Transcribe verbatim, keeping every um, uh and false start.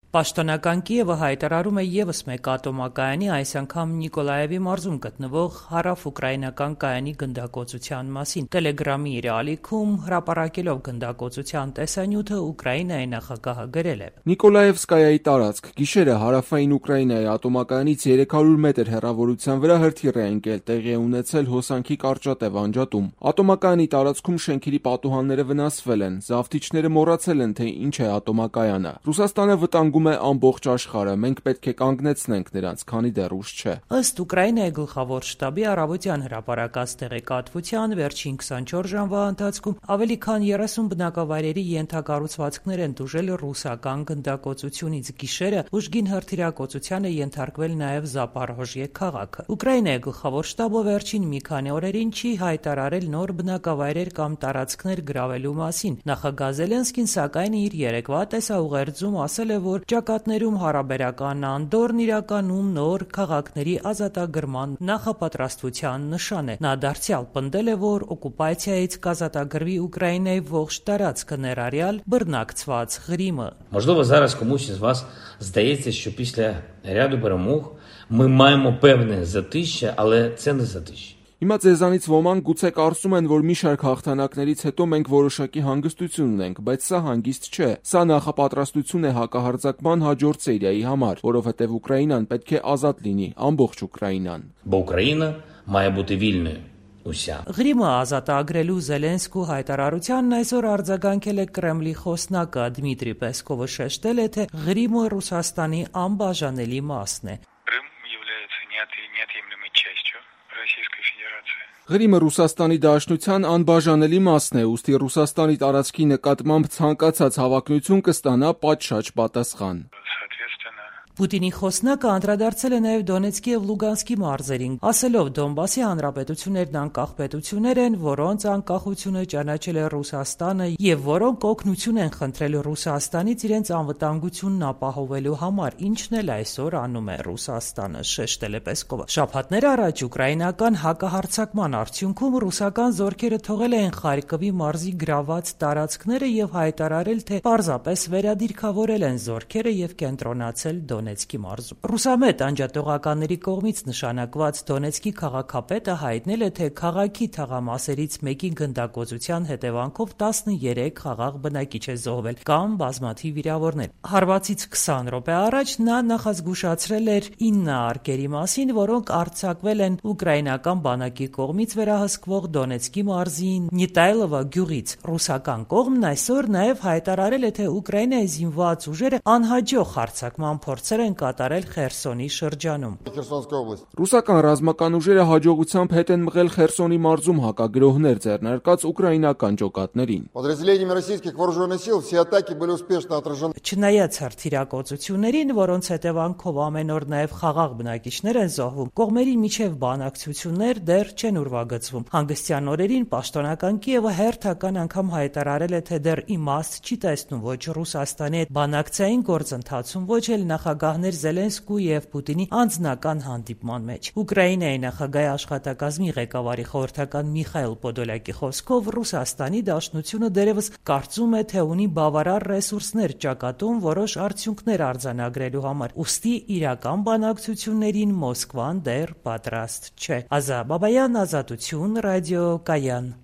Պաշտոնական Կիևը հայտարարում է ևս մեկ ատոմակայանի, այս անգամ Նիկոլաևի մարզում գտնվող հարավ-ուկրաինական կայանի գնդակոծության մասին։ Տելեգրամի իր ալիքում հրապարակելով գնդակոծության տեսանյութը Ուկրաինայի նախագահը գրել է. Նիկոլաևսկայայի տարածք, գիշերը հարավային Ուկրաինայի ատոմակայանից երեք հարյուր մետր հեռավորության վրա հրթիռ է ընկել, տեղի է ունեցել հոսանքի կարճատև անջատում։ Ատոմակայանի տարածքում շենքերի պատուհանները վնասվել են, զավթիչները մոռացել են, թե ինչ է ատոմակայանը։ Ռուսաստանը վտանգում է ամբողջ աշխարհը, մենք պետք է կանգնեցնենք նրանց, քանի դեռ ուշ չէ։ Ըստ Ուկրաինայի գլխավոր շտաբի առավոտյան հրապարակած տեղեկատվության, վերջին քսանչորս ժամվա ընթացքում ավելի քան երեսուն բնակավայրերի ենթակառուցվածքներ են տուժել ռուսական գնդակոծությունից։ Գիշերը ուժգին հրթիռակոծության է ենթարկվել նաև Զապարոժիե քաղաքը։ Ուկրաինայի գլխավոր շտաբը վերջին մի քանի օրերին չի հայտարարել նոր բնակավայրեր կամ տարածքներ գրավելու մասին։ Նախագահ Զելենսկին, սակայն, իր երեկվա տեսաուղերձում ասել է, որ ճակատներում հարաբերական անդորն իրականում նոր քաղաքների ազատագրման նախապատրաստության նշան է։ Նա դարձյալ պնդել է, որ օկուպացիայից կազատագրվի Ուկրաինայի ողջ տարածքը, ներառյալ բռնակցված Ղրիմը։ Можливо, зараз комусь із вас здається, що після ряду перемог ми маємо певне затища, але це не затища. Հիմա ձեզանից ոմանք գուցե կարծում են, որ մի շարք հաղթանակներից հետո մենք որոշակի հանգստություն ունենք, բայց սա հանգիստ չէ։ Սա նախապատրաստություն է հակահարձակման հաջորդ սերիայի համար, որովհետև Ուկրաինան պետք է ազատ լինի, ամբողջ Ուկրաինան։ Бо Україна має бути вільною. Уся. Ղրիմը ազատագրելու Զելենսկու հայտարարությանն այսօր արձագանքել է Կրեմլի խոսնակը Դմիտրի Պեսկովը շեշտել է, թե Ղրիմը Ռուսաստանի անբաժանելի մասն է։ Ղրիմը Ռուսաստանի Դաշնության անբաժանելի մասն է, ուստի Ռուսաստանի տարածքի նկատմամբ ցանկացած հավակնություն կստանա պատշաճ պատասխան։ Պուտինի խոսնակը անդրադարձել է նաև Դոնեցկի և Լուգանսկի մարզերին, ասելով Դոնբասի հանրապետություններն անկախ պետություններ են, որոնց անկախությունը ճանաչել է Ռուսաստանը և որոնք օգնություն են խնդրել Ռուսաստանից իրենց անվտանգությունն ապահովելու համար, ինչն էլ այսօր անում է Ռուսաստանը, շեշտել է Պեսկովը։ Շաբաթներ առաջ ուկրաինական հակահարձակման արդյունքում ռուսական զորքերը թողել են Խարկովի մարզի գրավված տարածքները և հայտարարել, թե պարզապես վերադիրքավորել են զորքերը և կենտրոնացել Դոնեցկի մարզում։ Ռուսամետ անջատողականների կողմից նշանակված Դոնեցկի քաղաքապետը հայտնել է, թե քաղաքի թաղամասերից մեկի գնդակոծության հետևանքով տասներեք խաղաղ բնակիչ է զոհվել կամ բազմաթիվ վիրավորներ։ Հարվածից քսան րոպե առաջ նա նախազգուշացրել էր ինը արկերի մասին, որոնք արձակվել են ուկրաինական բանակի կողմից վերահսկվող Դոնեցկի մարզի Նիտայլովա գյուղից։ Ռուսական կողմն այսօր նաև հայտարարել է, թե Ուկրաինայի զինված ուժերը անհաջող հարձակման փորձեր են կատարել Խերսոնի շրջանում։ Ռուսական ռազմական ուժերը հաջողությամբ հետ են մղել Խերսոնի մարզում հակագրոհներ ձեռնարկած ուկրաինական ջոկատներին։ Չնայած հրթիռակոծություններին, որոնց հետևանքով ամեն օր նաև խաղաղ բնակիչներ են զոհվում, կողմերի միջև բանակցություններ դեռ չեն ուրվագծվում։ Հանգստյան օրերին պաշտոնական Կիևը հերթական անգամ հայտարարել է, թե դեռ իմաստ չի տեսնում ոչ Ռուսաստանի հետ բանակցային գործընթացում, ոչ էլ նախագահներ Զելենսկու և Պուտինի անձնական հանդիպման մեջ։ Ուկրաինայի նախագահի աշխատակազմի ղեկավարի խորհրդական Միխայիլ Պոդոլյակի խոսքով Ռուսաստանի Դաշնությունը դեռևս կարծում է, թե ունի բավարար ռեսուրսներ ճակատում որոշ արդյունքներ արձանագրելու համար, ուստի իրական բանակցություններին Մոսկվան դեռ պատրաստ չէ։ Ազա Բաբայան, Ազատություն, Ռադիո Կայան։